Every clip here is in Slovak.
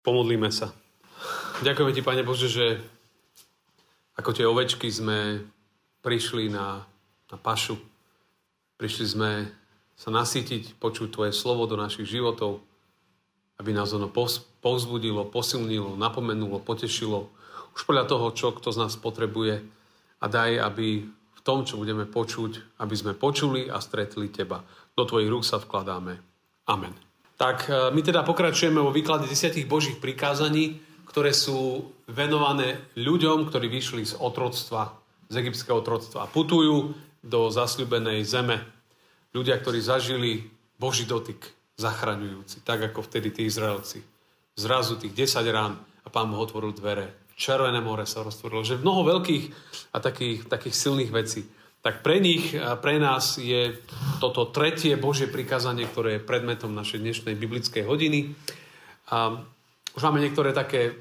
Pomodlíme sa. Ďakujeme Ti, Pane Bože, že ako tie ovečky sme prišli na pašu. Prišli sme sa nasýtiť, počuť Tvoje slovo do našich životov, aby nás ono povzbudilo, posilnilo, napomenulo, potešilo. Už podľa toho, čo kto z nás potrebuje. A daj, aby v tom, čo budeme počuť, aby sme počuli a stretli Teba. Do Tvojich rúk sa vkladáme. Amen. Tak my teda pokračujeme vo výklade 10 Božích prikázaní, ktoré sú venované ľuďom, ktorí vyšli z otroctva, z egyptského otroctva a putujú do zasľúbenej zeme. Ľudia, ktorí zažili Boží dotyk, zachraňujúci, tak ako vtedy tí Izraelci. Zrazu tých 10 rán a Pán Boh otvoril dvere. Červené more sa roztvorilo. Že mnoho veľkých a takých silných vecí. Tak pre nich a pre nás je toto tretie Božie prikázanie, ktoré je predmetom našej dnešnej biblickej hodiny. A už máme niektoré také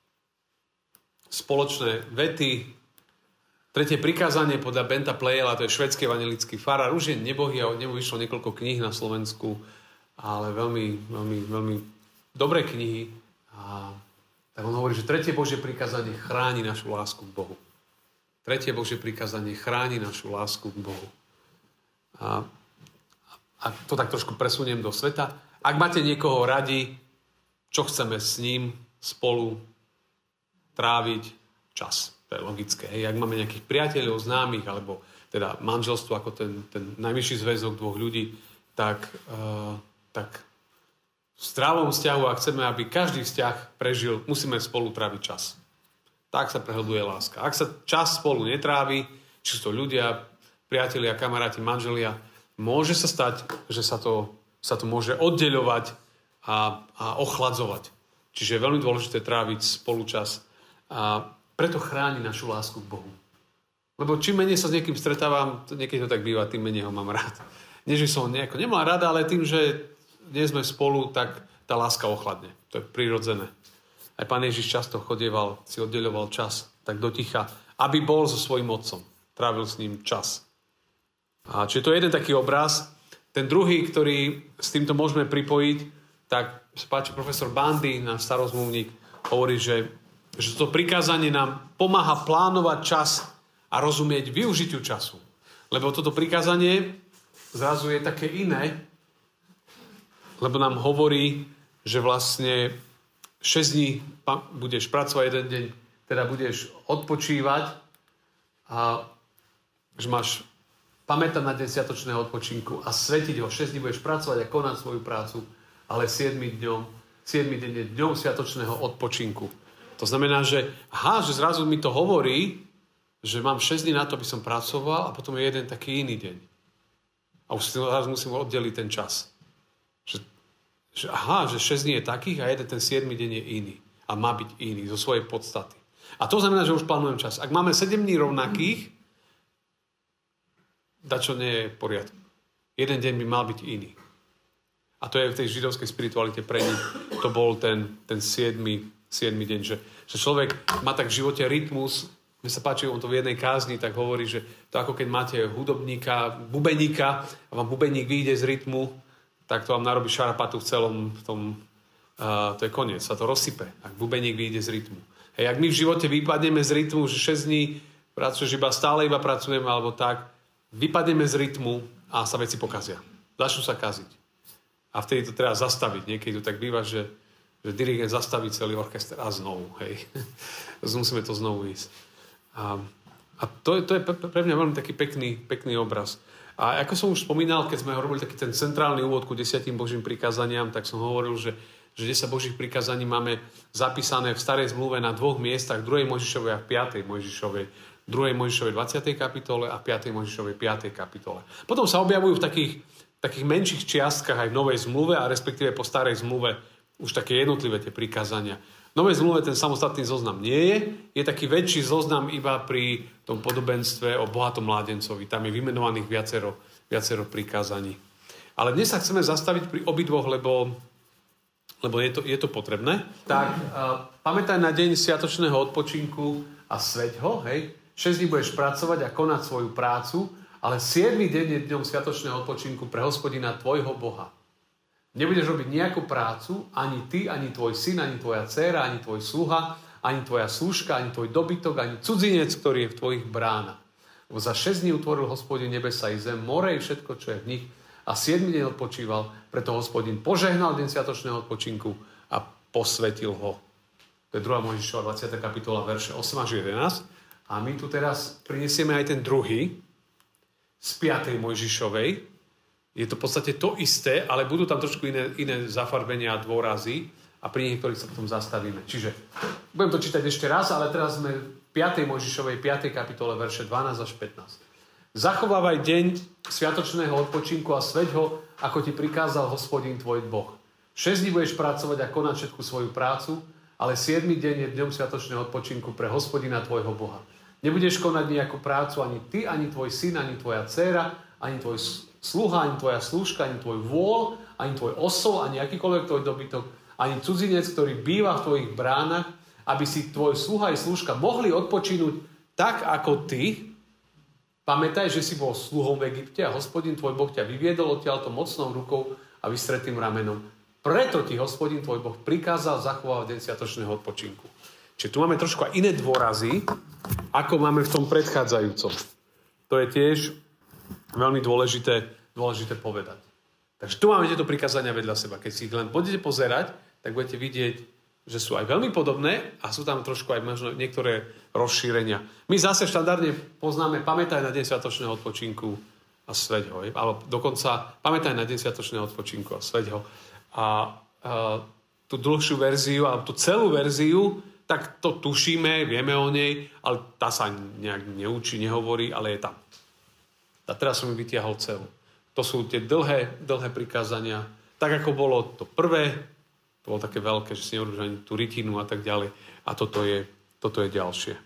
spoločné vety. Tretie prikázanie podľa Benta Pleyela, to je švédsky evanjelický farár. Už je nebohý a od neho vyšlo niekoľko kníh na Slovensku, ale veľmi dobré knihy. A tak on hovorí, že tretie Božie prikázanie chráni našu lásku k Bohu. Tretie Božie prikázanie chráni našu lásku k Bohu. A to tak trošku presuniem do sveta. Ak máte niekoho radi, čo chceme s ním spolu tráviť čas. To je logické. Hej. Ak máme nejakých priateľov, známych, alebo teda manželstvo ako ten najvyšší zväzok dvoch ľudí, tak v zdravom vzťahu, ak chceme, aby každý vzťah prežil, musíme spolu tráviť čas. Tak sa prehlbuje láska. Ak sa čas spolu netrávi, či sú to ľudia, priatelia, kamaráti, manželia, môže sa stať, že sa to môže oddeľovať a ochladzovať. Čiže je veľmi dôležité tráviť spolu čas. A preto chráni našu lásku k Bohu. Lebo čím menej sa s niekým stretávam, niekedy to tak býva, tým menej ho mám rád. Nie, že som ho nejako nemal rada, ale tým, že nie sme spolu, tak tá láska ochladne. To je prirodzené. Aj Pán Ježiš často chodieval, si oddeľoval čas tak do ticha, aby bol so svojím otcom. Trávil s ním čas. A čiže to je jeden taký obraz. Ten druhý, ktorý s týmto môžeme pripojiť, tak sa páči profesor Bandy, náš starozmluvník, hovorí, že to prikázanie nám pomáha plánovať čas a rozumieť využitiu času. Lebo toto prikázanie zrazu je také iné, lebo nám hovorí, že vlastne 6 dní budeš pracovať, jeden deň teda budeš odpočívať a že máš pamätať na deň sviatočného odpočinku a svetiť ho. 6 dní budeš pracovať a konať svoju prácu, ale 7 deň je dňom sviatočného odpočinku. To znamená, že zrazu mi to hovorí, že mám 6 dní na to, aby som pracoval a potom je jeden taký iný deň. A už zrazu musím oddeliť ten čas. Že 6 dní je takých a jeden ten 7 deň je iný. A má byť iný zo svojej podstaty. A to znamená, že už plánujem čas. Ak máme 7 dní rovnakých, dačo nie je v poriadku. Jeden deň by mal byť iný. A to je v tej židovskej spiritualite pre nich. To bol ten 7 deň. Že človek má tak v živote rytmus. Mne sa páči, on to v jednej kázni tak hovorí, že to ako keď máte hudobníka, bubeníka a vám bubeník vyjde z rytmu, tak to vám narobí šarapatu v celom tom, to je koniec, sa to rozsype, ak bubeník vyjde z rytmu. Hej, ak my v živote vypadneme z rytmu, že 6 dní pracuješ stále iba pracujeme, alebo tak, vypadneme z rytmu a sa veci pokazia. Začnú sa kaziť. A vtedy to treba zastaviť. Niekedy to tak býva, že dirigent zastaví celý orchester a znovu, hej. Musíme to znovu ísť. A to je pre mňa veľmi taký pekný obraz. A ako som už spomínal, keď sme robili taký ten centrálny úvod ku 10 Božím prikázaniam, tak som hovoril, že 10 Božích prikázaní máme zapísané v Starej zmluve na 2 miestach, 2. Mojžišovej a 5. Mojžišovej. 2. Mojžišovej 20. kapitole a 5. Mojžišovej 5. kapitole. Potom sa objavujú v takých menších čiastkách aj v Novej zmluve a respektíve po Starej zmluve už také jednotlivé tie prikázania. V Novej zmluve ten samostatný zoznam nie je. Je taký väčší zoznam iba pri tom podobenstve o bohatom mládencovi. Tam je vymenovaných viacero prikázaní. Ale dnes sa chceme zastaviť pri obidvoch, lebo je to potrebné. Tak pamätaj na deň sviatočného odpočinku a sveť ho. Hej. 6 dní budeš pracovať a konať svoju prácu, ale 7. deň je dňom sviatočného odpočinku pre Hospodina tvojho Boha. Nebudeš robiť nejakú prácu, ani ty, ani tvoj syn, ani tvoja dcéra, ani tvoj sluha, ani tvoja slúžka, ani tvoj dobytok, ani cudzinec, ktorý je v tvojich bránach. Lebo za 6 dní utvoril Hospodin nebesa i zem, more i všetko, čo je v nich, a 7 deň odpočíval, preto Hospodin požehnal deň sviatočného odpočinku a posvetil ho. To je 2. Mojžišova 20. kapitola, verše 8 až 11. A my tu teraz prinesieme aj ten druhý z 5. Mojžišovej. Je to v podstate to isté, ale budú tam trošku iné zafarbenia a dôrazy a pri niektorých sa potom zastavíme. Čiže budem to čítať ešte raz, ale teraz sme v 5. Mojžišovej 5. kapitole, verše 12 až 15. Zachovávaj deň sviatočného odpočinku a sveď ho, ako ti prikázal Hospodin tvoj Boh. 6 dní budeš pracovať a konať všetku svoju prácu, ale 7. deň je dňom sviatočného odpočinku pre Hospodina tvojho Boha. Nebudeš konať nejakú prácu ani ty, ani tvoj syn, ani tvoja dcéra, ani tvoj sluha, ani tvoja slúžka, ani tvoj vôl, ani tvoj osol, ani akýkoľvek tvoj dobytok, ani cudzinec, ktorý býva v tvojich bránach, aby si tvoj sluha i slúžka mohli odpočinúť tak, ako ty. Pamätaj, že si bol sluhom v Egypte a Hospodin tvoj Boh ťa vyviedol odtiaľto mocnou rukou a vystretým ramenom. Preto ti Hospodin tvoj Boh prikázal zachovávať deň sviatočného odpočinku. Čiže tu máme trošku aj iné dôrazy, ako máme v tom predchádzajúcom. To je tiež veľmi dôležité povedať. Takže tu máme tieto prikázania vedľa seba. Keď si ich len budete pozerať, tak budete vidieť, že sú aj veľmi podobné a sú tam trošku aj možno niektoré rozšírenia. My zase štandardne poznáme pamätaj na deň sviatočného odpočinku a sveď ho. Alebo dokonca pamätaj na deň sviatočného odpočinku a sveď ho. A tú dlhšiu verziu, alebo tú celú verziu, tak to tušíme, vieme o nej, ale tá sa nejak neučí, nehovorí, ale je tam. A teraz som ju vytiahol celú. To sú tie dlhé prikázania. Tak ako bolo to prvé, to bolo také veľké, že si neurobiš ani tú rytinu a tak ďalej. A toto je ďalšie.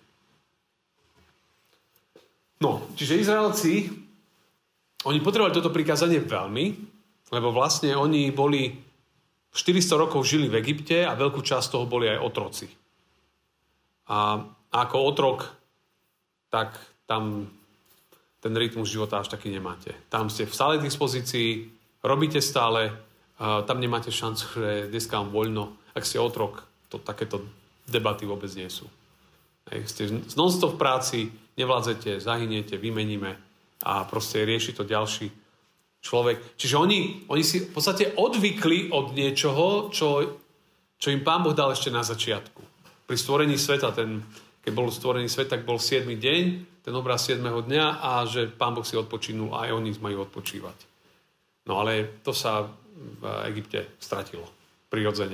No, čiže Izraelci, oni potrebovali toto prikázanie veľmi, lebo vlastne oni boli 400 rokov žili v Egypte a veľkú časť toho boli aj otroci. A ako otrok, tak tam ten rytmus života až taký nemáte. Tam ste v stálej dispozícii, robíte stále, tam nemáte šancu, že dneska vám voľno. Ak ste otrok, to takéto debaty vôbec nie sú. Ak ste non-stop v práci, nevládzete, zahyniete, vymeníme a proste rieši to ďalší človek. Čiže oni si v podstate odvykli od niečoho, čo im Pán Boh dal ešte na začiatku. Pri stvorení sveta, keď bol stvorený svet, tak bol 7. deň, ten obraz 7. dňa a že Pán Boh si odpočinul a aj oni majú odpočívať. No ale to sa v Egypte stratilo. Prirodzene.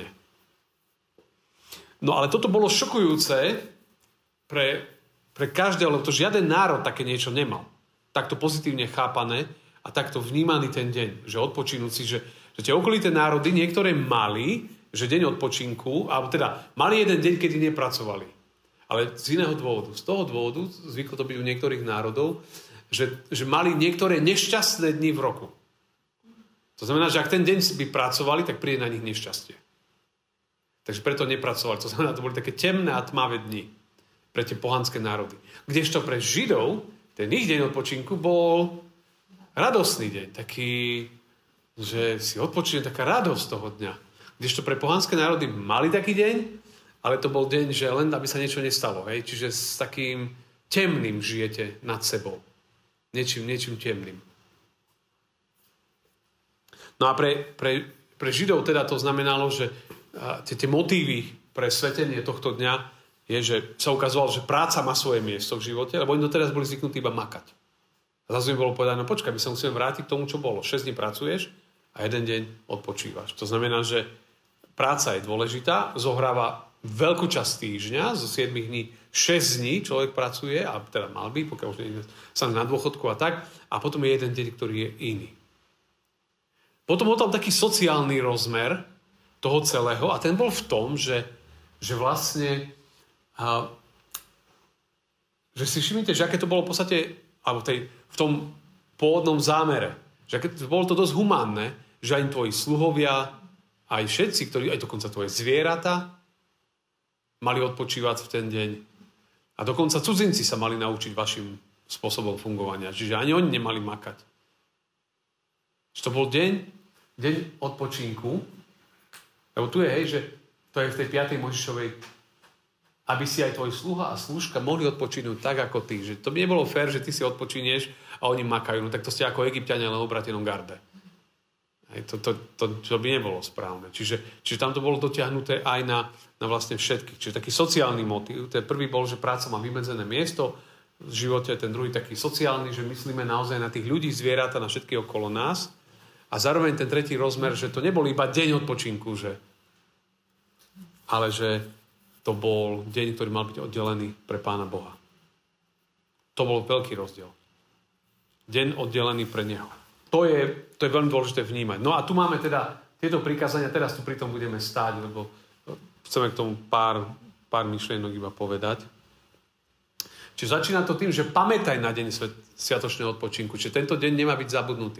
No ale toto bolo šokujúce pre každého, lebo to žiaden národ také niečo nemal. Takto pozitívne chápané a takto vnímaný ten deň. Že odpočinúci, že tie okolité národy niektoré mali, že deň odpočinku, alebo teda mali jeden deň, kedy nepracovali. Ale z iného dôvodu. Z toho dôvodu, zvyklo to byť u niektorých národov, že mali niektoré nešťastné dni v roku. To znamená, že ak ten deň by pracovali, tak príde na nich nešťastie. Takže preto nepracovali. To znamená, to boli také temné a tmavé dni pre tie pohanské národy. Kdežto pre Židov ten ich deň odpočinku bol radosný deň. Taký, že si odpočine taká radosť toho dňa. Kdežto pre pohanské národy mali taký deň, ale to bol deň, že len aby sa niečo nestalo. Hej? Čiže s takým temným žijete nad sebou. Niečím temným. No a pre Židov teda to znamenalo, že tie motívy pre svetenie tohto dňa je, že sa ukazovalo, že práca má svoje miesto v živote, lebo oni doteraz boli zvyknutí iba makať. A zase mi bolo povedané, no počkaj, my sa musíme vrátiť k tomu, čo bolo. 6 dní pracuješ a jeden deň odpočívaš. To znamená, že práca je dôležitá, zohráva veľkú časť týždňa, zo 7 dní 6 dní človek pracuje, a teda mal by, pokiaľ už nie sa na dôchodku a tak, a potom je jeden deň, ktorý je iný. Potom bol tam taký sociálny rozmer toho celého a ten bol v tom, že vlastne že si všimnite, že aké to bolo v podstate alebo v tom pôvodnom zámere. Že bolo to dosť humánne, že aj tvoji sluhovia, aj všetci, ktorí, aj dokonca tvoje zvieratá mali odpočívať v ten deň. A dokonca cudzinci sa mali naučiť vašim spôsobom fungovania. Čiže ani oni nemali makať. Že to bol deň, deň odpočinku, lebo tu je, hej, že to je v tej 5. Mojžišovej, aby si aj tvoj sluha a slúžka mohli odpočinúť tak, ako ty. Že to by nebolo fér, že ty si odpočinieš a oni makajú. No tak to ste ako Egypťania, len obratenom garde. To by nebolo správne. Čiže tam to bolo dotiahnuté aj na vlastne všetkých. Čiže taký sociálny motív. Ten prvý bol, že práca má vymedzené miesto v živote, ten druhý taký sociálny, že myslíme naozaj na tých ľudí, zvieratá, na všetky okolo nás. A zároveň ten tretí rozmer, že to nebol iba deň odpočinku, ale že to bol deň, ktorý mal byť oddelený pre Pána Boha. To bol veľký rozdiel. Deň oddelený pre Neho. To je veľmi dôležité vnímať. No a tu máme teda tieto prikázania, teraz tu pri tom budeme stáť, lebo chceme k tomu pár myšlienok iba povedať. Čiže začína to tým, že pamätaj na deň sviatočného odpočinku. Čiže tento deň nemá byť zabudnutý.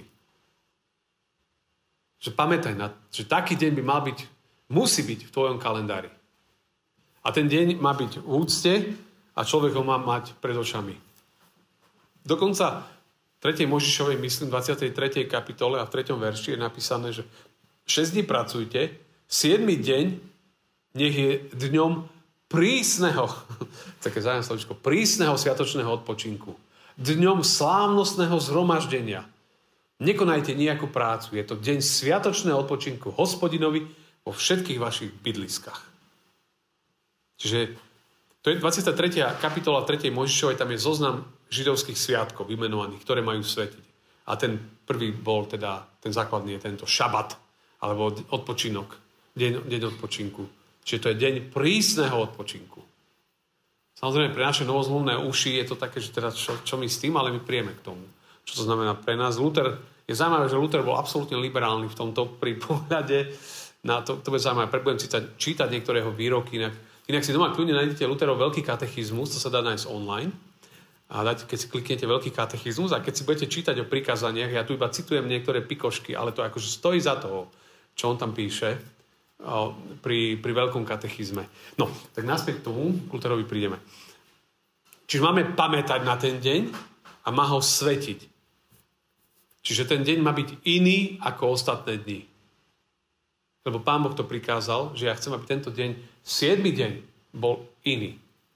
Že pamätaj že taký deň by mal byť, musí byť v tvojom kalendári. A ten deň má byť v úcte a človek ho má mať pred očami. Dokonca v 3. Mojžišovej, myslím, 23. kapitole a v 3. verši je napísané, že 6 dní pracujte, 7. deň nech je dňom prísneho, také zájemné slovičko, prísneho sviatočného odpočinku. Dňom slávnostného zhromaždenia. Nekonajte nejakú prácu. Je to deň sviatočného odpočinku Hospodinovi vo všetkých vašich bydliskách. Čiže to je 23. kapitola 3. Mojžišovej, tam je zoznam židovských sviatkov vymenovaných, ktoré majú svetiť. A ten prvý bol teda, ten základný je tento šabat, alebo odpočinok, deň odpočinku. Čiže to je deň prísneho odpočinku. Samozrejme, pre naše novozmluvné uši je to také, že teda čo my s tým, ale my prijeme k tomu. Čo to znamená pre nás? Je zaujímavé, že Luther bol absolútne liberálny v tomto pri pohľade na to bude zaujímavé. Budem čítať niektoré jeho výroky. Inak si doma kľudne nájdete Lutherov veľký katechizmus, to sa dá nájsť online. A keď si kliknete veľký katechizmus a keď si budete čítať o prikázaniach, ja tu iba citujem niektoré pikošky, ale to akože stojí za toho, čo on tam píše pri veľkom katechizme. No, tak naspäť k tomu, k Lutherovi prídeme. Čiže máme pamätať na ten deň a má ho svetiť. Čiže ten deň má byť iný ako ostatné dni. Lebo Pán Boh to prikázal, že ja chcem, aby tento deň, 7. deň, bol iný.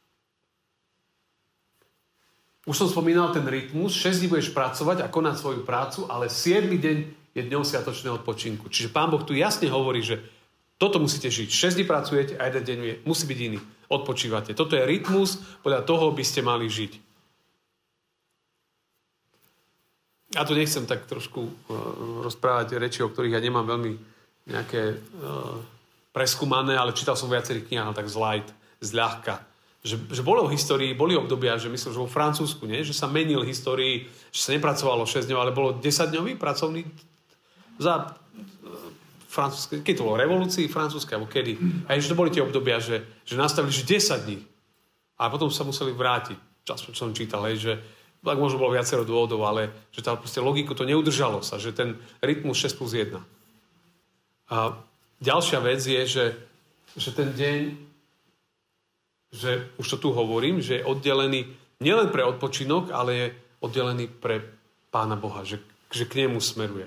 Už som spomínal ten rytmus, 6 dní budeš pracovať a konať svoju prácu, ale 7. deň je dňom sviatočného odpočinku. Čiže Pán Boh tu jasne hovorí, že toto musíte žiť. 6 dní pracujete a jeden deň musí byť iný. Odpočívate. Toto je rytmus, podľa toho by ste mali žiť. Ja tu nechcem tak trošku rozprávať reči, o ktorých ja nemám veľmi nejaké preskúmané, ale čítal som viacerých knihách, tak zľahka. Že bolo v histórii, boli obdobia, že myslím, že vo Francúzsku, nie? Že sa menil histórii, že sa nepracovalo 6 dňov, ale bolo 10-dňový pracovný za francúzske, keď to bolo revolúcii francúzskej, alebo kedy. A že to boli tie obdobia, že nastavili, že 10 dní. A potom sa museli vrátiť. Čas, čo som čítal, že tak možno bolo viacero dôvodov, ale že tá proste logiku to neudržalo sa, že ten rytmus 6+1. A ďalšia vec je, že ten deň, že už to tu hovorím, že je oddelený nielen pre odpočinok, ale je oddelený pre Pána Boha, že k nemu smeruje.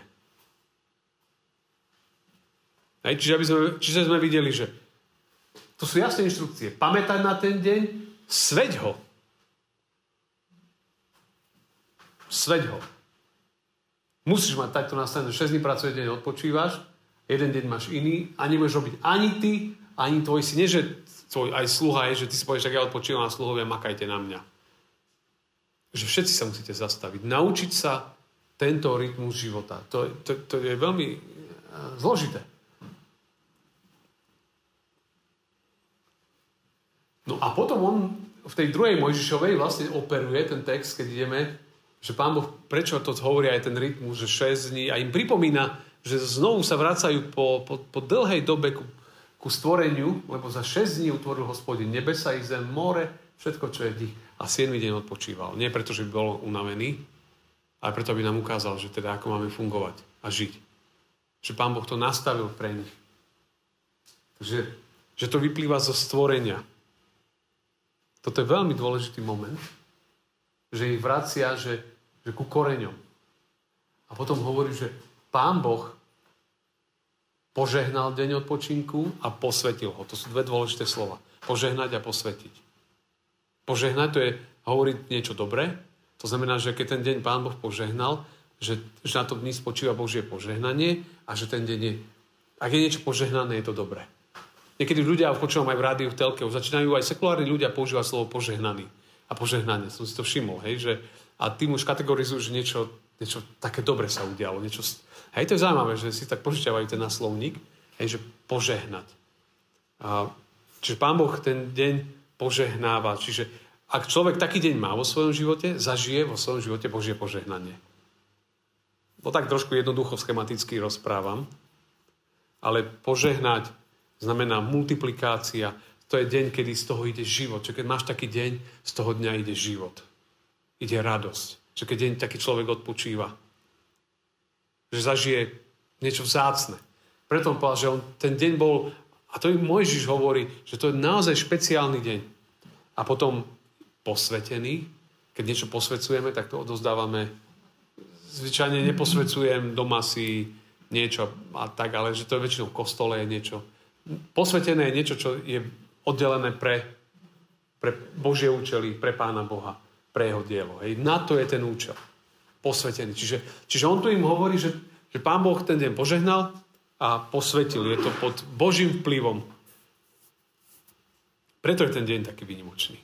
Čiže sme videli, že to sú jasné inštrukcie. Pamätať na ten deň, sveť ho. Sveť ho. Musíš mať takto nastavené, 6 dní pracuješ, deň odpočívaš, jeden deň máš iný a nemôžeš robiť ani ty, ani tvoj si. Nie, že tvoj aj sluha je, že ty si povieš, tak ja odpočívam a sluhovia, makajte na mňa. Že všetci sa musíte zastaviť. Naučiť sa tento rytmus života. To je veľmi zložité. No a potom on v tej druhej Mojžišovej vlastne operuje ten text, keď ideme, že Pán Boh, prečo to hovorí aj ten rytmus, že 6 dní a im pripomína, že znovu sa vracajú po dlhej dobe ku stvoreniu, lebo za 6 dní utvoril Hospodin nebesa i zem, more, všetko, čo je v nich. A 7 deň odpočíval. Nie preto, že by bol unavený, ale preto, aby nám ukázal, že teda ako máme fungovať a žiť. Že Pán Boh to nastavil pre nich. Takže že to vyplýva zo stvorenia. Toto je veľmi dôležitý moment, že ich vracia, že ku koreňom. A potom hovorí, že Pán Boh požehnal deň odpočinku a posvetil ho. To sú dve dôležité slova. Požehnať a posvetiť. Požehnať to je hovoriť niečo dobré. To znamená, že keď ten deň Pán Boh požehnal, že na tom dni spočíva Božie požehnanie a že ten deň je... Ak je niečo požehnané, je to dobré. Niekedy ľudia, počúvam aj v rádiu, v telke, už začínajú aj sekulárni ľudia používať slovo požehnaný a požehnanie. Som si to všimol, hej, že a tým už kategorizujú, že niečo také dobre sa udialo. Hej, to je zaujímavé, že si tak požičiavajú ten naslovník, hej, že požehnať. Čiže Pán Boh ten deň požehnáva. Čiže ak človek taký deň má vo svojom živote, zažije vo svojom živote Božie požehnanie. To tak trošku jednoducho schematicky rozprávam, ale požehnať znamená multiplikácia. To je deň, kedy z toho ide život. Čiže keď máš taký deň, z toho dňa ide život. Ide radosť. Čiže keď deň taký človek odpočíva. Že zažije niečo vzácne. Preto on povedal, že ten deň bol, a to i Mojžiš hovorí, že to je naozaj špeciálny deň. A potom posvetený. Keď niečo posvecujeme, tak to odozdávame. Zvyčajne neposvecujem doma si niečo a tak, ale že to je väčšinou v kostole je niečo. Posvetené je niečo, čo je oddelené pre Božie účely, pre Pána Boha, pre jeho dielo. Hej. Na to je ten účel. Posvetený. Čiže on tu im hovorí, že Pán Boh ten deň požehnal a posvetil. Je to pod Božím vplyvom. Preto je ten deň taký výnimočný.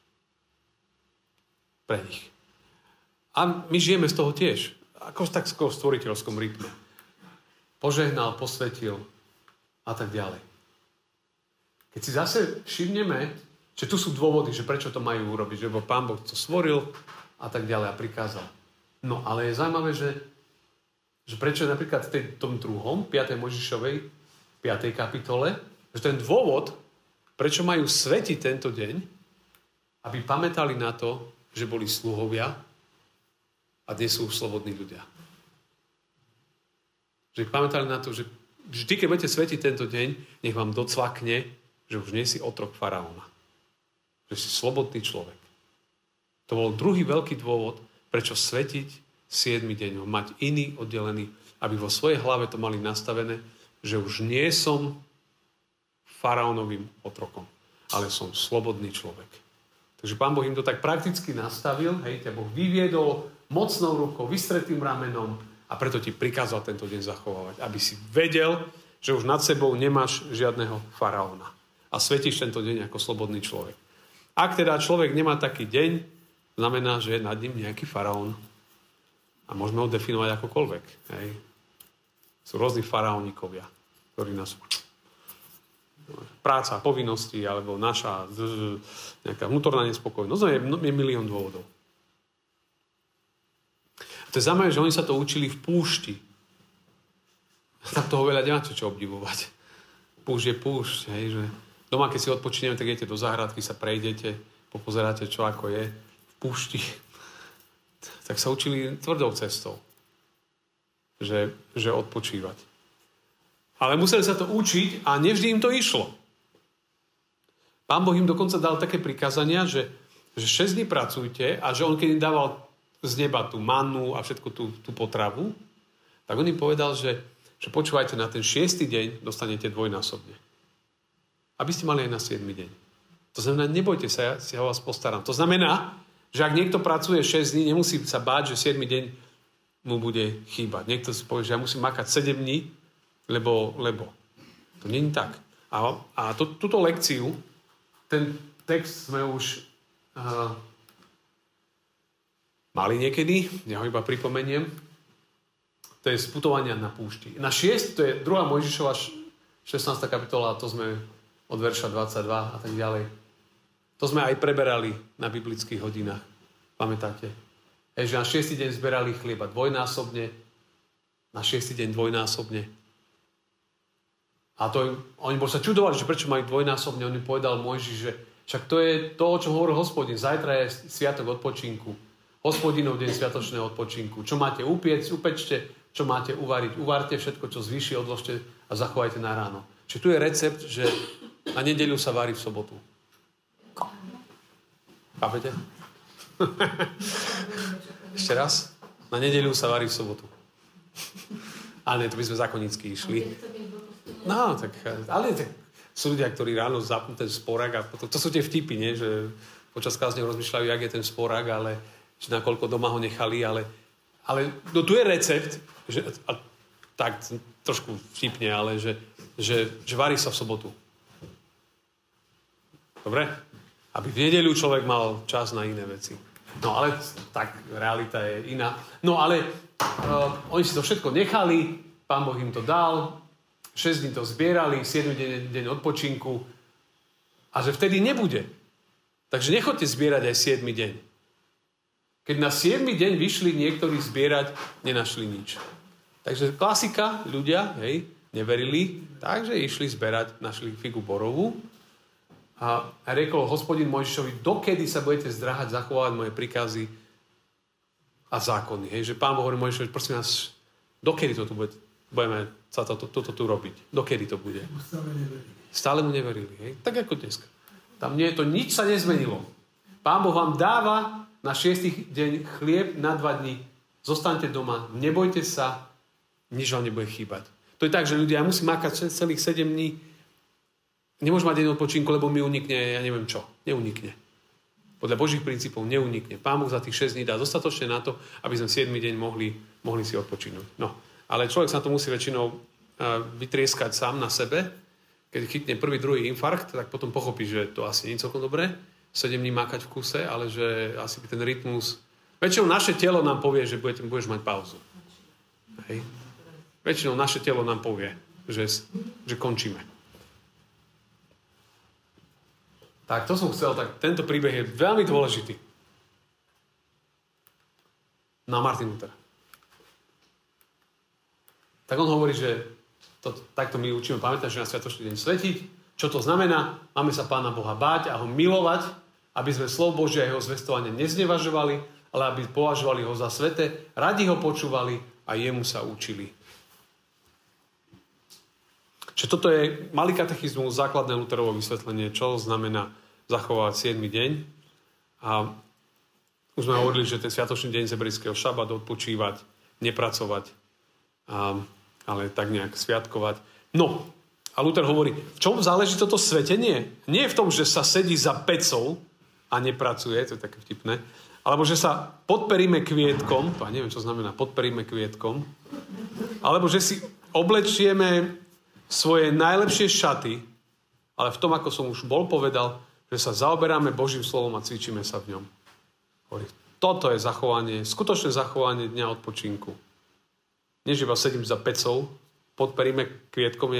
Pre nich. A my žijeme z toho tiež. Ako tak v stvoriteľskom rytme. Požehnal, posvetil a tak ďalej. Keď si zase všimneme, že tu sú dôvody, že prečo to majú urobiť, že Pán Boh to stvoril a tak ďalej a prikázal. No ale je zaujímavé, že prečo napríklad v tom 5. Mojžišovej 5. kapitole, že ten dôvod, prečo majú svetiť tento deň, aby pamätali na to, že boli sluhovia a dnes sú slobodní ľudia. Že pamätali na to, že vždy, keď budete svetiť tento deň, nech vám docvakne, že už nie si otrok faraóna. Že si slobodný človek. To bol druhý veľký dôvod, prečo svetiť 7. deň. Mať iný oddelený, aby vo svojej hlave to mali nastavené, že už nie som faraónovým otrokom, ale som slobodný človek. Takže Pán Boh im to tak prakticky nastavil, hej, ťa Boh vyviedol mocnou rukou, vystretým ramenom a preto ti prikázal tento deň zachovávať, aby si vedel, že už nad sebou nemáš žiadneho faraóna a svetíš tento deň ako slobodný človek. Ak teda človek nemá taký deň, znamená, že je nad ním nejaký faraón a môžeme ho definovať akokoľvek. Hej. Sú rôzni faraónikovia, ktorí nás práca, povinnosti, alebo naša nejaká vnútorná nespokojnosť. Je milión dôvodov. A to je zaujímavé, že oni sa to učili v púšti. Tam toho veľa nemáte čo obdivovať. Púšť je púšť. Hej, že doma, keď si odpočíneme, tak idete do záhradky, sa prejdete, popozeráte, čo ako je v púšti. Tak sa učili tvrdou cestou, že odpočívať. Ale museli sa to učiť a nevždy im to išlo. Pán Boh im dokonca dal také prikázania, že 6 dní pracujte a že on keď im dával z neba tú mannu a všetku tú potravu, tak on im povedal, že počúvajte, na ten 6. deň dostanete dvojnásobne. Aby ste mali aj na 7. deň. To znamená, nebojte sa, ja o vás postaram. To znamená, že ak niekto pracuje 6 dní, nemusí sa báť, že 7. deň mu bude chýbať. Niekto si povie, že ja musím makať 7 dní, lebo. To nie je tak. A túto lekciu, ten text sme už mali niekedy, ja ho iba pripomeniem. To je z putovania na púšti. Na 6, to je 2. Mojžišova 16. kapitola, to sme od verša 22 a tak ďalej. To sme aj preberali na biblických hodinách. Pamätáte? Že na 6. deň zberali chlieba dvojnásobne, na 6. deň dvojnásobne. A oni sa čudovali, že prečo majú dvojnásobne. On im povedal Mojžiš, že však to je to, o čom hovoril Hospodin. Zajtra je sviatok odpočinku. Hospodinov deň sviatočného odpočinku. Čo máte upiecť, upečte. Čo máte uvariť, uvarte. Všetko, čo zvýši, odložte a zachovajte na ráno. Čiže tu je recept, že na nedeľu sa varí v sobotu. Chápete? Ešte raz. Na nedeľu sa varí v sobotu. Ale nie, to by sme zákonnícky išli. No, tak, ale tak sú ľudia, ktorí ráno zapnú ten sporák a potom, to sú tie vtipy, nie? Že počas kázne rozmýšľajú, jak je ten sporák, ale že nakoľko doma ho nechali, ale no tu je recept, že, a tak trošku vtipne, ale že varí sa v sobotu. Dobre? Aby v nedeľu človek mal čas na iné veci. No ale tak realita je iná. No ale oni si to všetko nechali, Pán Boh im to dal, 6 dní to zbierali, 7 deň odpočinku a že vtedy nebude. Takže nechoďte zbierať aj 7 deň. Keď na 7 deň vyšli niektorí zbierať, nenašli nič. Takže klasika, ľudia, hej, neverili, takže išli zberať, našli figu borovú a riekol Hospodin Mojžišovi, dokedy sa budete zdráhať zachovávať moje príkazy a zákony. Hej, že Pán Boh hovorí Mojžišovi, prosím nás, dokedy to tu budeme sa toto tu robiť? Dokedy to bude? Stále mu neverili. Hej? Tak ako dneska. Tam nie je to, nič sa nezmenilo. Pán Boh vám dáva na 6. deň chlieb na 2 dní. Zostaňte doma, nebojte sa, nič vám nebude chýbať. To je tak, že ľudia musí makať celých 7 dní. Nemôžu mať deň odpočinku, lebo mi unikne, ja neviem čo. Neunikne. Podľa Božích princípov neunikne. Pán Boh za tých 6 dní dá dostatočne na to, aby sme 7 deň mohli si odpočinúť. No. Ale človek sa to musí väčšinou vytrieskať sám na sebe. Keď chytne prvý, druhý infarkt, tak potom pochopí, že to asi nie je celkom dobré. 7 dní makať v kuse, ale že asi ten rytmus... Väčšinou naše telo nám povie, že budeš mať pauzu. Hej. Väčšinou naše telo nám povie, že končíme. Tak, to som chcel. Tak tento príbeh je veľmi dôležitý. Na Martin Luther. Tak on hovorí, že takto my učíme pamätať, že na sviatočný deň svetiť. Čo to znamená? Máme sa Pána Boha báť a ho milovať, aby sme slovo Božie a jeho zvestovanie neznevažovali, ale aby považovali ho za sväté, radi ho počúvali a jemu sa učili. Čiže toto je malý katechizmus, základné Lutherovo vysvetlenie, čo znamená zachovať 7. deň. A už sme hovorili, že ten sviatočný deň zebrického šabat, odpočívať, nepracovať, ale tak nejak sviatkovať. No, a Luther hovorí, v čom záleží toto svetenie? Nie je v tom, že sa sedí za pecou a nepracuje, to je také vtipné, alebo že sa podperíme kvietkom, to neviem, čo znamená podperíme kvietkom, alebo že si oblečieme svoje najlepšie šaty, ale v tom, ako som už bol povedal, že sa zaoberáme Božím slovom a cvičíme sa v ňom. Hovorí, toto je zachovanie, skutočné zachovanie dňa odpočinku. Nie, že iba sedím za pecou, podperíme kvietkom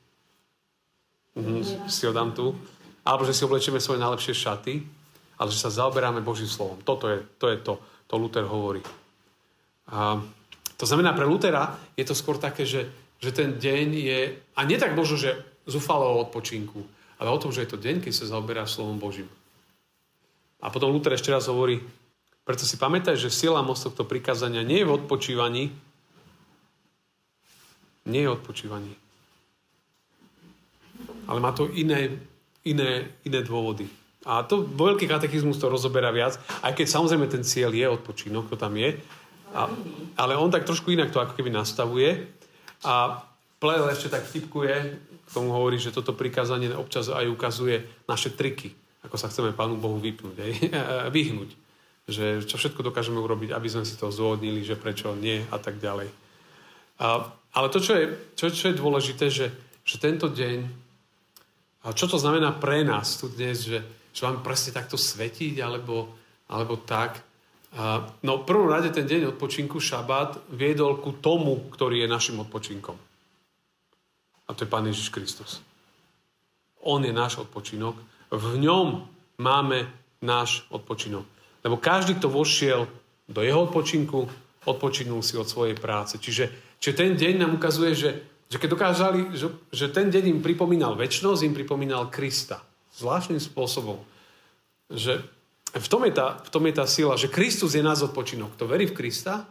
si ho dám tu, alebo že si oblečieme svoje najlepšie šaty, ale že sa zaoberáme Božím slovom. To je to Luther hovorí. A to znamená, pre Luthera je to skôr také, že ten deň je, a nie tak možno, že zúfalo o odpočinku, ale o tom, že je to deň, keď sa zaoberá slovom Božím. A potom Luther ešte raz hovorí, preto si pamätaj, že sila moc tohto prikázania nie je v odpočívaní, ale má to iné dôvody. A to veľký katechizmus to rozoberá viac, aj keď samozrejme ten cieľ je odpočinok, to tam je, ale on tak trošku inak to ako keby nastavuje. A Plel ešte tak vtipkuje, k tomu hovorí, že toto prikázanie občas aj ukazuje naše triky, ako sa chceme Pánu Bohu vyhnúť. Že čo všetko dokážeme urobiť, aby sme si to zdôvodnili, že prečo nie a tak ďalej. Ale to, čo je dôležité, že tento deň, a čo to znamená pre nás tu dnes, že máme presne takto svetiť, alebo tak. No v prvom rade ten deň odpočinku, šabát, viedol ku tomu, ktorý je našim odpočinkom. A to je Pán Ježiš Kristus. On je náš odpočinok. V ňom máme náš odpočinok. Lebo každý, kto vošiel do jeho odpočinku, odpočinul si od svojej práce. Čiže ten deň nám ukazuje, že keď dokázali, že ten deň im pripomínal večnosť, im pripomínal Krista. Zvláštnym spôsobom. Že v tom je tá sila, že Kristus je náš odpočinok. Kto verí v Krista,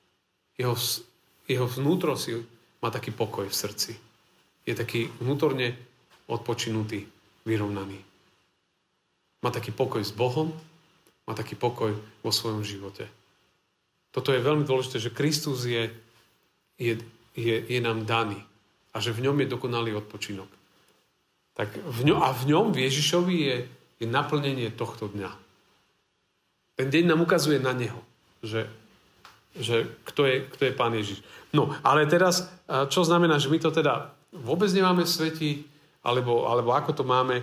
jeho vnútro si má taký pokoj v srdci. Je taký vnútorne odpočinutý, vyrovnaný. Má taký pokoj s Bohom, má taký pokoj vo svojom živote. Toto je veľmi dôležité, že Kristus je nám daný. a že v ňom je dokonalý odpočinok. Tak v ňom, v Ježišovi je naplnenie tohto dňa. Ten deň nám ukazuje na neho, že kto je Pán Ježiš. No, ale teraz, čo znamená, že my to teda vôbec nemáme svetiť, alebo ako to máme.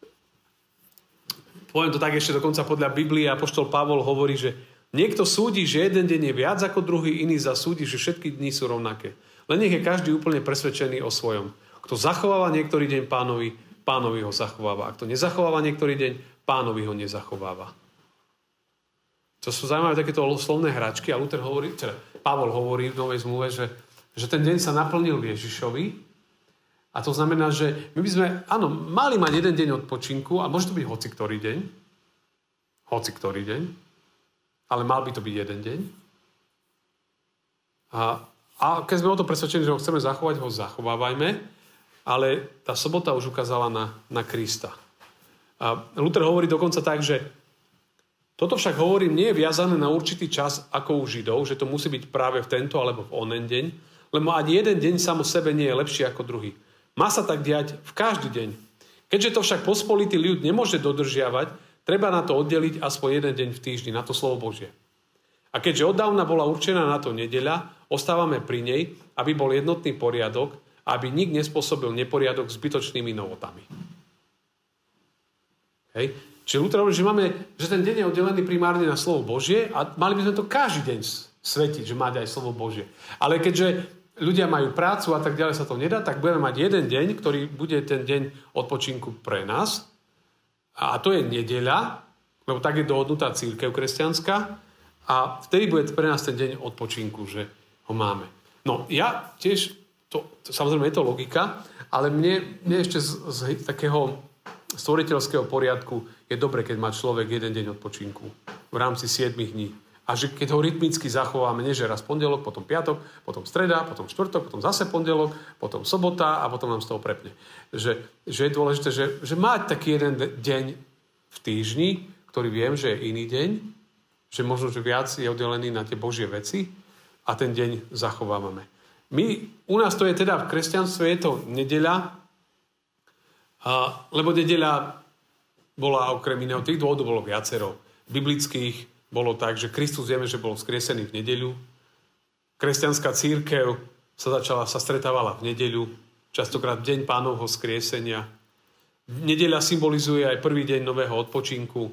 Poviem to tak ešte dokonca podľa Biblie, apoštol Pavol hovorí, že niekto súdi, že jeden deň je viac ako druhý, iný zasúdi, že všetky dni sú rovnaké. Len nech je každý úplne presvedčený o svojom. Kto zachováva niektorý deň Pánovi ho zachováva. A kto nezachováva niektorý deň, Pánovi ho nezachováva. To sú zaujímavé takéto slovné hračky a Pavol hovorí v Novej zmluve, že ten deň sa naplnil Ježišovi a to znamená, že my by sme, mali mať jeden deň odpočinku a môže to byť hoci ktorý deň, ale mal by to byť jeden deň. A keď sme o to presvedčení, že ho chceme zachovať, ho zachovávajme, ale tá sobota už ukázala na Krista. A Luther hovorí dokonca tak, že toto však hovorím, nie je viazané na určitý čas ako u Židov, že to musí byť práve v tento alebo v onen deň, lebo ani jeden deň sám o sebe nie je lepší ako druhý. Má sa tak diať v každý deň. Keďže to však pospolitý ľud nemôže dodržiavať, treba na to oddeliť aspoň jeden deň v týždni, na to slovo Božie. A keďže oddávna bola určená na to nedeľa, ostávame pri nej, aby bol jednotný poriadok, aby nik nespôsobil neporiadok zbytočnými novotami. Hej. Čiže Luther hovorí, že ten deň je oddelený primárne na slovo Božie a mali by sme to každý deň svetiť, že mať aj slovo Božie. Ale keďže ľudia majú prácu a tak ďalej, sa to nedá, tak budeme mať jeden deň, ktorý bude ten deň odpočinku pre nás. A to je nedeľa, lebo tak je dohodnutá cirkev kresťanská. A vtedy bude pre nás ten deň odpočinku, že ho máme. No ja tiež, samozrejme je to logika, ale mne ešte z takého stvoriteľského poriadku je dobre, keď má človek jeden deň odpočinku v rámci 7 dní. A že keď ho rytmicky zachováme, nie že raz pondelok, potom piatok, potom streda, potom štvrtok, potom zase pondelok, potom sobota a potom nám z toho prepne. Že je dôležité, že mať taký jeden deň v týždni, ktorý viem, že je iný deň, že možno, že viac je oddelený na tie Božie veci a ten deň zachovávame. U nás to je teda v kresťanstve, je to nedeľa, lebo nedeľa bola okrem iného, tých dôvodov bolo viacero. Biblických bolo tak, že Kristus vieme, že bol vzkriesený v nedeľu. Kresťanská cirkev sa stretávala v nedeľu, častokrát v deň Pánovho vzkriesenia. Nedeľa symbolizuje aj prvý deň nového odpočinku.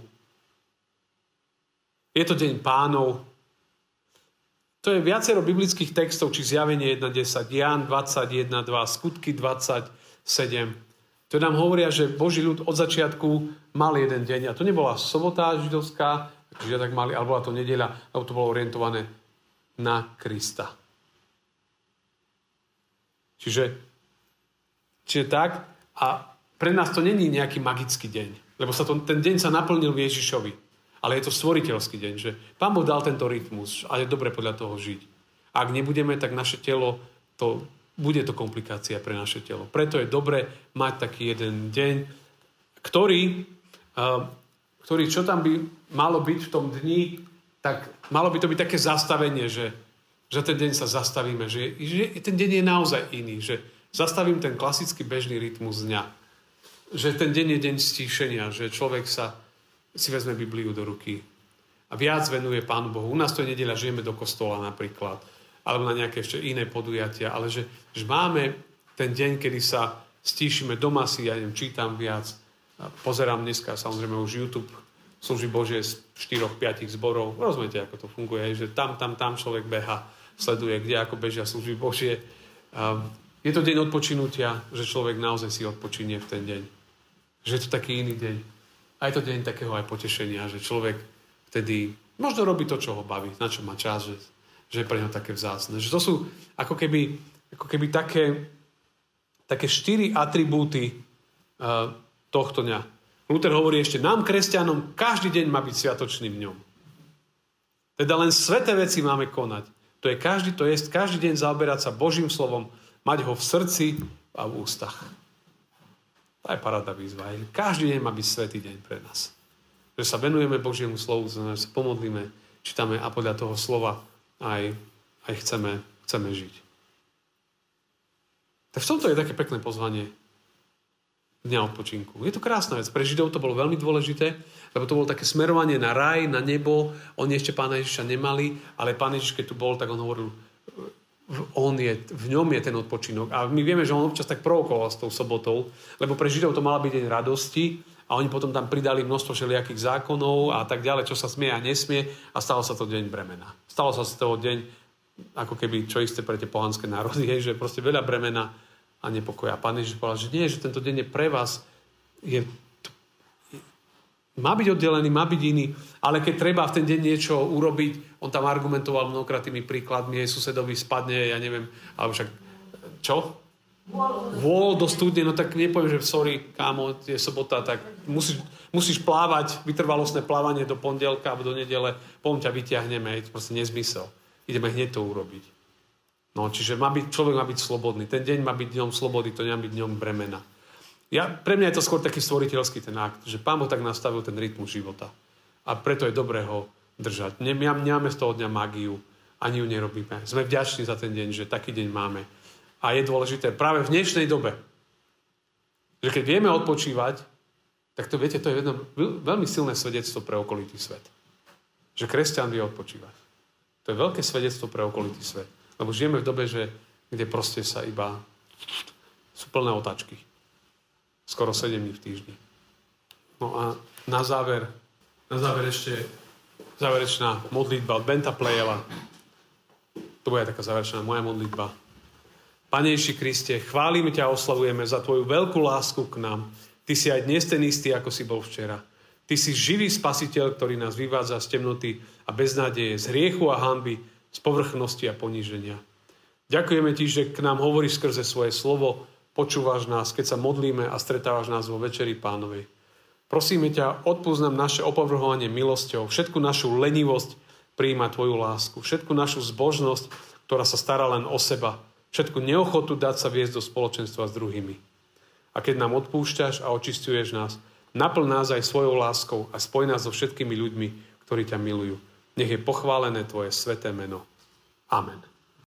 Je to deň Pánov. To je viacero biblických textov, či Zjavenie 1.10, Ján 21.2, Skutky 27. To nám hovoria, že Boží ľud od začiatku mal jeden deň. A to nebola sobota židovská, čiže tak mali, alebo bola to nedeľa, alebo to bolo orientované na Krista. Čiže tak. A pre nás to není nejaký magický deň. Lebo ten deň sa naplnil v Ježišovi. Ale je to stvoriteľský deň, že Pán Boh dal tento rytmus a je dobre podľa toho žiť. Ak nebudeme, tak naše telo bude to komplikácia pre naše telo. Preto je dobre mať taký jeden deň, ktorý čo tam by malo byť v tom dni, tak malo by to byť také zastavenie, že ten deň sa zastavíme, že ten deň je naozaj iný, že zastavím ten klasický bežný rytmus dňa. Že ten deň je deň stíšenia, že človek si vezme Bibliu do ruky a viac venuje Pánu Bohu. U nás to je nedeľa, žijeme do kostola napríklad, alebo na nejaké ešte iné podujatia, ale že máme ten deň, kedy sa stíšime doma, čítam viac, pozerám dneska samozrejme už YouTube služby Božie z 4-5 zborov. Rozumiete, ako to funguje, že tam človek beha, sleduje, kde ako bežia služby Božie. Je to deň odpočinutia, že človek naozaj si odpočinie v ten deň. Že je to taký iný deň. A je to deň takého aj potešenia, že človek vtedy možno robí to, čo ho baví, na čo má čas, že je pre ňo také vzácne. Že to sú ako keby také 4 atribúty tohto dňa. Luther hovorí ešte, nám, kresťanom, každý deň má byť sviatočným dňom. Teda len sväté veci máme konať. To je každý deň zaoberať sa Božím slovom, mať ho v srdci a v ústach. To je paráda výzva. Každý deň má byť svätý deň pre nás. Že sa venujeme Božiemu slovu, že sa pomodlíme, čítame a podľa toho slova aj chceme žiť. Tak v tomto je také pekné pozvanie dňa odpočinku. Je to krásna vec. Pre Židov to bolo veľmi dôležité, lebo to bolo také smerovanie na raj, na nebo. Oni ešte Pána Ježiša nemali, ale Pán Ježiš, keď tu bol, tak on hovoril, v ňom je ten odpočinok. A my vieme, že on občas tak provokoval s tou sobotou, lebo pre Židov to mala byť deň radosti a oni potom tam pridali množstvo všelijakých zákonov a tak ďalej, čo sa smie a nesmie a stalo sa to deň bremena. Stalo sa z toho deň, ako keby čo isté pre tie pohanské národy, že proste veľa bremena a nepokoja. A Pán Ježiš povedal, že nie, že tento deň je pre vás, má byť oddelený, má byť iný, ale keď treba v ten deň niečo urobiť, on tam argumentoval mnohokrát tými príkladmi, susedovi spadne, ja neviem, alebo však, čo? Vôľ do studne, no tak nepoviem, že sorry, kámo, je sobota, tak musíš plávať, vytrvalostné plávanie do pondelka alebo do nedele, potom ťa vyťahneme, je to proste nezmysel. Ideme hneď to urobiť. No, čiže človek má byť slobodný. Ten deň má byť dňom slobody, to nemá byť dňom bremena. Pre mňa je to skôr taký stvoriteľský ten akt, že Pán Boh tak nastavil ten rytmus života. A preto je dobré ho držať. Nemáme z toho dňa mágiu, ani ju nerobíme. Sme vďační za ten deň, že taký deň máme. A je dôležité práve v dnešnej dobe, že keď vieme odpočívať, tak to viete, to je jedno veľmi silné svedectvo pre okolitý svet. Že kresťan vie odpočívať. To je veľké svedectvo pre okolitý svet. Lebo žijeme v dobe, kde proste sa iba sú plné otáčky. Skoro 7 dní v týždni. No a na záver ešte záverečná modlitba od Benta Plejela. To bude taká záverečná moja modlitba. Pane Ježiši Kriste, chválime ťa a oslavujeme za tvoju veľkú lásku k nám. Ty si aj dnes ten istý, ako si bol včera. Ty si živý spasiteľ, ktorý nás vyvádza z temnoty a beznádeje, z hriechu a hanby, z povrchnosti a poníženia. Ďakujeme ti, že k nám hovoríš skrze svoje slovo, počúvaš nás, keď sa modlíme a stretávaš nás vo večeri Pánovej. Prosíme ťa, odpúsť nám naše opovrhovanie milosťou, všetku našu lenivosť prijímať tvoju lásku, všetku našu zbožnosť, ktorá sa stará len o seba, všetku neochotu dať sa viesť do spoločenstva s druhými. A keď nám odpúšťaš a očisťuješ nás, naplň nás aj svojou láskou a spoj nás so všetkými ľuďmi, ktorí ťa milujú. Nech je pochválené tvoje sväté meno. Amen.